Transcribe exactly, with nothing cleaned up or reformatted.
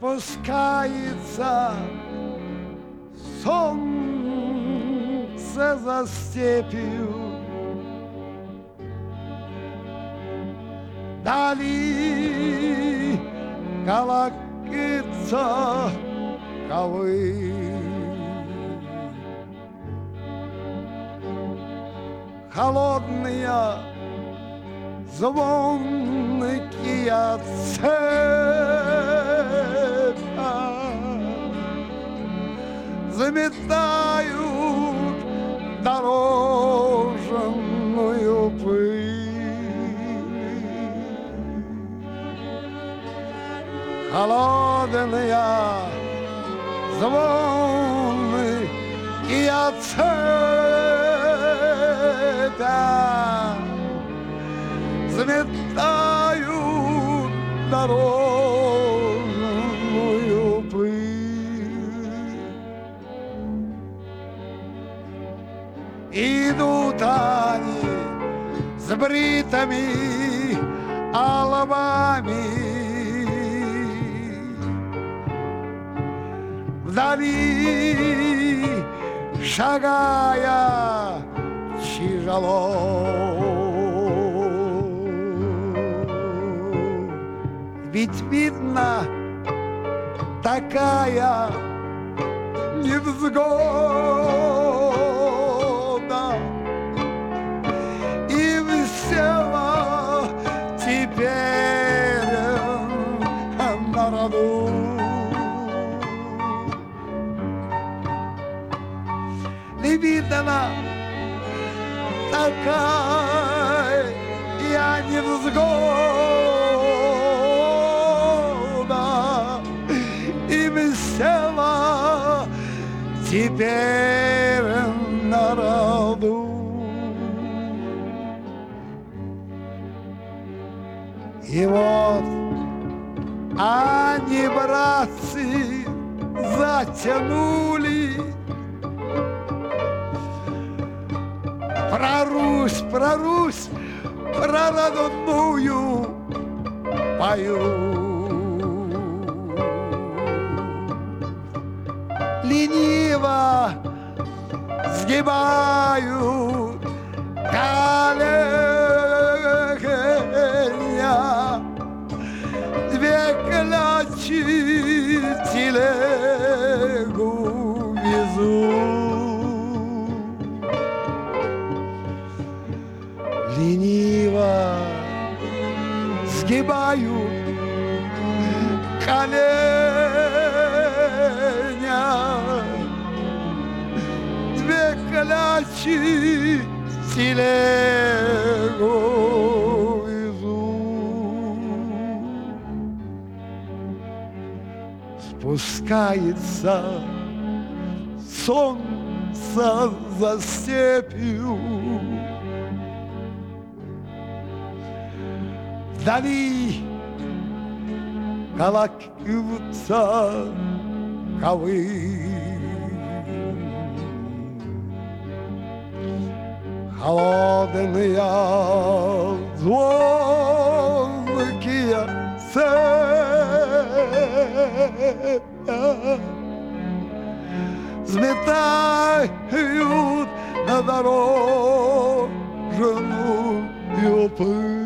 Спускается солнце за степью, вдали колокится ковыль. Холодные звонкие цепи заметают дорожную пыль. Холодные звонкие цепи заметают дорожную пыль. Идут они с бритыми головами, вдали шагая тяжело. Ведь видно такая невзгода, и весела теперь народу. Не видно такая невзгода, и весела теперь народу. И вот они, братцы, затянули про Русь, про Русь, про родную поют. Лениво сгибают коленя, две клячи телегу везут. Лениво сгибают коленя, две клячи телегу везут. Спускается солнце за степью, вдали колокются ковыль. Холодные звонкие цепи взметают на дорожную пыль.